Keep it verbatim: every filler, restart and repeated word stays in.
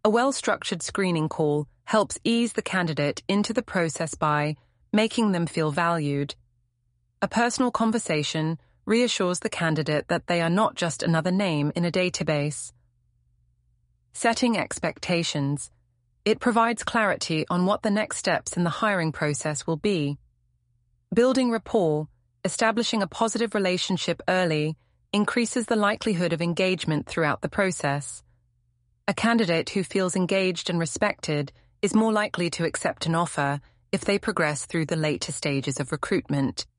A well-structured screening call helps ease the candidate into the process by making them feel valued. A personal conversation reassures the candidate that they are not just another name in a database. Setting expectations. It provides clarity on what the next steps in the hiring process will be. Building rapport, establishing a positive relationship early, increases the likelihood of engagement throughout the process. A candidate who feels engaged and respected is more likely to accept an offer if they progress through the later stages of recruitment.